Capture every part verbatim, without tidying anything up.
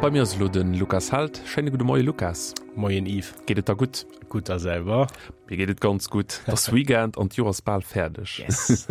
Bei mir ist den Lukas Halt. Schöne gute Morgen, Lukas. Moin, Yves. Geht es da gut? Gut, da selber. Mir geht es ganz gut. Das Weekend und Juras bald fertig. Yes.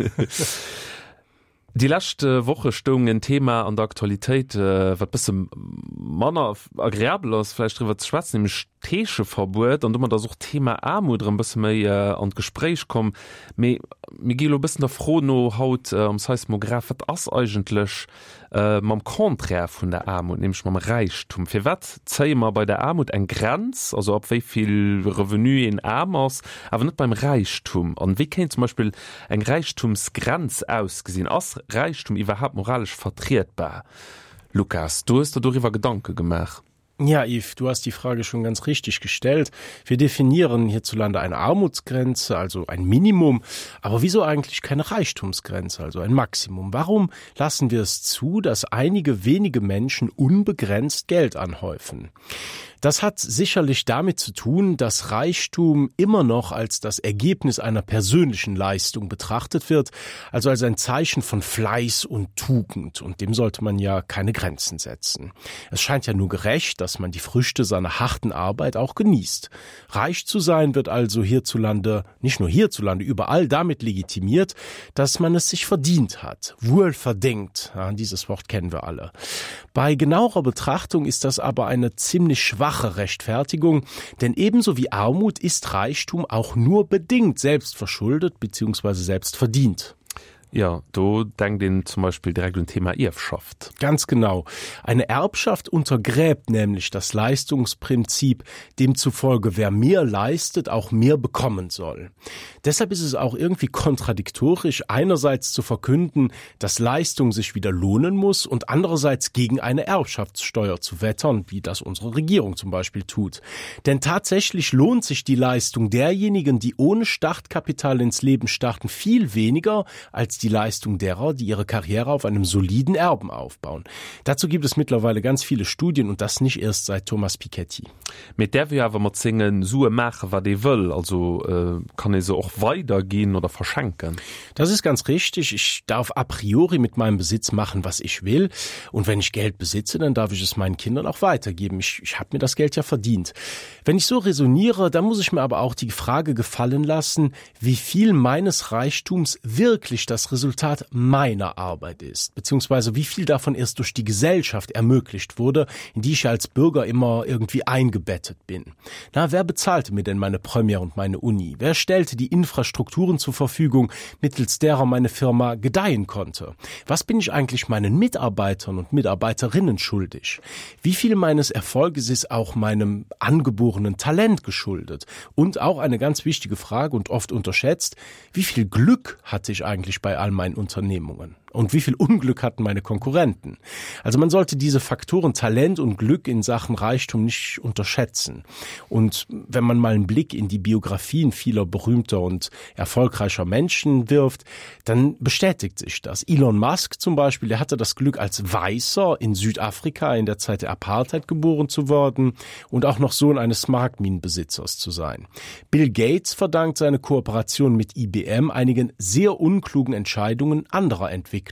Die letzte Woche stung ein Thema an der Aktualität, äh, was ein bisschen manner agrreabel ist, vielleicht drüber zu schwätzen, nämlich Teescheverbot, und immer da so Thema Armut ein bisschen mehr äh, an Gespräch kommen. Mir geht ein bisschen froh noch haut, äh, um Seismograph, was ist eigentlich äh, mit dem Konträr von der Armut, nämlich mit dem Reichtum. Für was zeigen wir bei der Armut eine Grenze, also ab wie viel Revenu in Arm ist, aber nicht beim Reichtum. Und wie kann zum Beispiel eine Reichtumsgrenze ausgesehen? Ist Reichtum überhaupt moralisch vertretbar? Lukas, du hast darüber Gedanken gemacht. Ja, Yves, du hast die Frage schon ganz richtig gestellt. Wir definieren hierzulande eine Armutsgrenze, also ein Minimum. Aber wieso eigentlich keine Reichtumsgrenze, also ein Maximum? Warum lassen wir es zu, dass einige wenige Menschen unbegrenzt Geld anhäufen? Das hat sicherlich damit zu tun, dass Reichtum immer noch als das Ergebnis einer persönlichen Leistung betrachtet wird, also als ein Zeichen von Fleiß und Tugend, und dem sollte man ja keine Grenzen setzen. Es scheint ja nur gerecht, dass man die Früchte seiner harten Arbeit auch genießt. Reich zu sein wird also hierzulande, nicht nur hierzulande, überall damit legitimiert, dass man es sich verdient hat, wohlverdient. Ja, dieses Wort kennen wir alle. Bei genauerer Betrachtung ist das aber eine ziemlich schwache Rechtfertigung, denn ebenso wie Armut ist Reichtum auch nur bedingt selbst verschuldet bzw. selbst verdient. Ja, du denkst den zum Beispiel direkt um Thema Erbschaft. Ganz genau. Eine Erbschaft untergräbt nämlich das Leistungsprinzip, demzufolge wer mehr leistet, auch mehr bekommen soll. Deshalb ist es auch irgendwie kontradiktorisch, einerseits zu verkünden, dass Leistung sich wieder lohnen muss, und andererseits gegen eine Erbschaftssteuer zu wettern, wie das unsere Regierung zum Beispiel tut. Denn tatsächlich lohnt sich die Leistung derjenigen, die ohne Startkapital ins Leben starten, viel weniger als die Leistung derer, die ihre Karriere auf einem soliden Erben aufbauen. Dazu gibt es mittlerweile ganz viele Studien, und das nicht erst seit Thomas Piketty. Mit der wir aber mal singen, so machen, was die will, also äh, kann ich so auch weitergehen oder verschenken. Das ist ganz richtig. Ich darf a priori mit meinem Besitz machen, was ich will, und wenn ich Geld besitze, dann darf ich es meinen Kindern auch weitergeben. Ich, ich habe mir das Geld ja verdient. Wenn ich so resoniere, dann muss ich mir aber auch die Frage gefallen lassen, wie viel meines Reichtums wirklich das Resultat meiner Arbeit ist, beziehungsweise wie viel davon erst durch die Gesellschaft ermöglicht wurde, in die ich als Bürger immer irgendwie eingebettet bin. Na, wer bezahlte mir denn meine Premiere und meine Uni? Wer stellte die Infrastrukturen zur Verfügung, mittels derer meine Firma gedeihen konnte? Was bin ich eigentlich meinen Mitarbeitern und Mitarbeiterinnen schuldig? Wie viel meines Erfolges ist auch meinem angeborenen Talent geschuldet? Und auch eine ganz wichtige Frage und oft unterschätzt, wie viel Glück hatte ich eigentlich bei all meinen Unternehmungen? Und wie viel Unglück hatten meine Konkurrenten? Also man sollte diese Faktoren Talent und Glück in Sachen Reichtum nicht unterschätzen. Und wenn man mal einen Blick in die Biografien vieler berühmter und erfolgreicher Menschen wirft, dann bestätigt sich das. Elon Musk zum Beispiel, der hatte das Glück, als Weißer in Südafrika in der Zeit der Apartheid geboren zu werden und auch noch Sohn eines Smaragdminenbesitzers zu sein. Bill Gates verdankt seine Kooperation mit I B M einigen sehr unklugen Entscheidungen anderer Entwickler.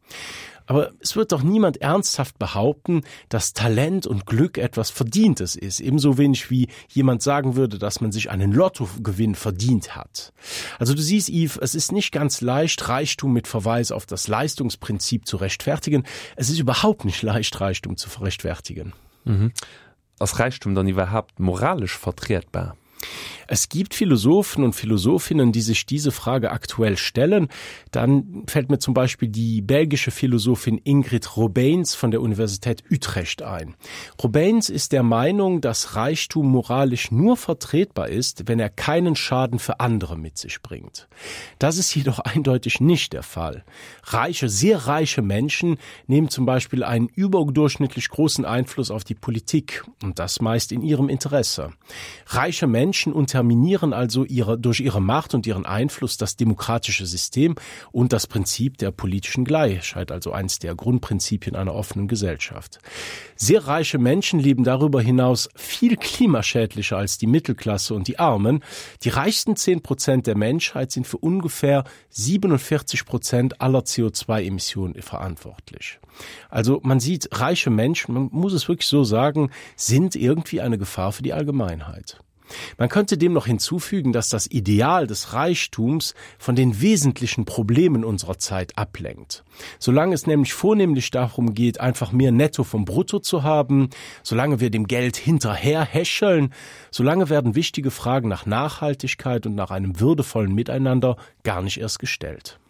Aber es wird doch niemand ernsthaft behaupten, dass Talent und Glück etwas Verdientes ist. Ebenso wenig wie jemand sagen würde, dass man sich einen Lottogewinn verdient hat. Also du siehst, Yves, es ist nicht ganz leicht, Reichtum mit Verweis auf das Leistungsprinzip zu rechtfertigen. Es ist überhaupt nicht leicht, Reichtum zu rechtfertigen. Mhm. Ist Reichtum dann überhaupt moralisch vertretbar? Es gibt Philosophen und Philosophinnen, die sich diese Frage aktuell stellen. Dann fällt mir zum Beispiel die belgische Philosophin Ingrid Robeins von der Universität Utrecht ein. Robeins ist der Meinung, dass Reichtum moralisch nur vertretbar ist, wenn er keinen Schaden für andere mit sich bringt. Das ist jedoch eindeutig nicht der Fall. Reiche, sehr reiche Menschen nehmen zum Beispiel einen überdurchschnittlich großen Einfluss auf die Politik, und das meist in ihrem Interesse. Reiche Menschen unter unterminieren also ihre, durch ihre Macht und ihren Einfluss das demokratische System und das Prinzip der politischen Gleichheit, also eines der Grundprinzipien einer offenen Gesellschaft. Sehr reiche Menschen leben darüber hinaus viel klimaschädlicher als die Mittelklasse und die Armen. Die reichsten zehn Prozent der Menschheit sind für ungefähr siebenundvierzig Prozent aller C O zwei Emissionen verantwortlich. Also man sieht, reiche Menschen, man muss es wirklich so sagen, sind irgendwie eine Gefahr für die Allgemeinheit. Man könnte dem noch hinzufügen, dass das Ideal des Reichtums von den wesentlichen Problemen unserer Zeit ablenkt. Solange es nämlich vornehmlich darum geht, einfach mehr Netto vom Brutto zu haben, solange wir dem Geld hinterher häscheln, solange werden wichtige Fragen nach Nachhaltigkeit und nach einem würdevollen Miteinander gar nicht erst gestellt.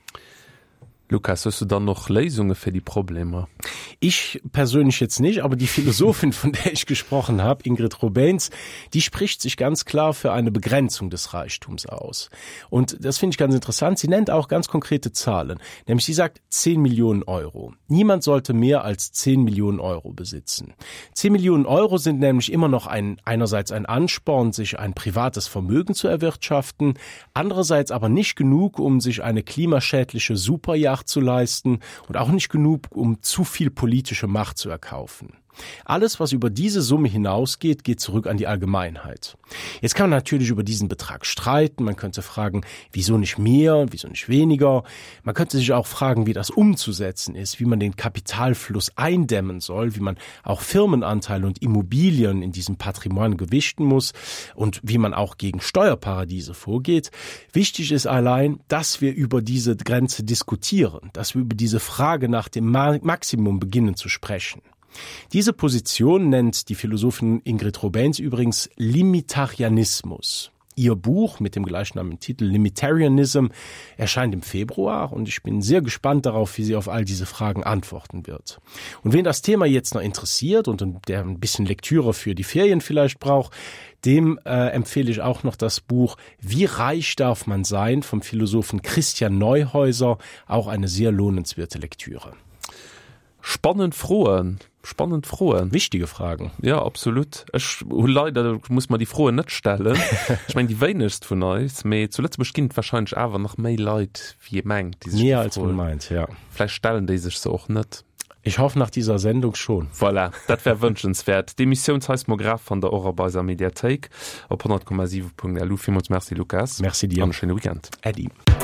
Lukas, hast du dann noch Lösungen für die Probleme? Ich persönlich jetzt nicht, aber die Philosophin, von der ich gesprochen habe, Ingrid Robains, die spricht sich ganz klar für eine Begrenzung des Reichtums aus. Und das finde ich ganz interessant. Sie nennt auch ganz konkrete Zahlen. Nämlich sie sagt zehn Millionen Euro. Niemand sollte mehr als zehn Millionen Euro besitzen. zehn Millionen Euro sind nämlich immer noch ein, einerseits ein Ansporn, sich ein privates Vermögen zu erwirtschaften, andererseits aber nicht genug, um sich eine klimaschädliche Superjacht zu leisten und auch nicht genug, um zu viel politische Macht zu erkaufen. Alles, was über diese Summe hinausgeht, geht zurück an die Allgemeinheit. Jetzt kann man natürlich über diesen Betrag streiten. Man könnte fragen, wieso nicht mehr, wieso nicht weniger. Man könnte sich auch fragen, wie das umzusetzen ist, wie man den Kapitalfluss eindämmen soll, wie man auch Firmenanteile und Immobilien in diesem Patrimoine gewichten muss und wie man auch gegen Steuerparadiese vorgeht. Wichtig ist allein, dass wir über diese Grenze diskutieren, dass wir über diese Frage nach dem Maximum beginnen zu sprechen. Diese Position nennt die Philosophin Ingrid Robains übrigens Limitarianismus. Ihr Buch mit dem gleichnamigen Titel Limitarianism erscheint im Februar und ich bin sehr gespannt darauf, wie sie auf all diese Fragen antworten wird. Und wen das Thema jetzt noch interessiert und der ein bisschen Lektüre für die Ferien vielleicht braucht, dem äh, empfehle ich auch noch das Buch Wie reich darf man sein vom Philosophen Christian Neuhäuser, auch eine sehr lohnenswerte Lektüre. Spannend frohen. Spannend frohen. Wichtige Fragen. Ja, absolut. Ich, leider muss man die Frohe nicht stellen. Ich meine, die wenigst von uns, aber zuletzt beginnt wahrscheinlich aber noch mehr Leute, wie ihr meint. Mehr als man meint, ja. Vielleicht stellen die sich so auch nicht. Ich hoffe nach dieser Sendung schon. Voilà, das wäre wünschenswert. Die Missionsseismograph von der Eurobeiser Mediathek auf hundert Komma sieben Punkt l u. Vielmals merci, Lukas. Merci dir. Und einen schönen Weekend. Eddie.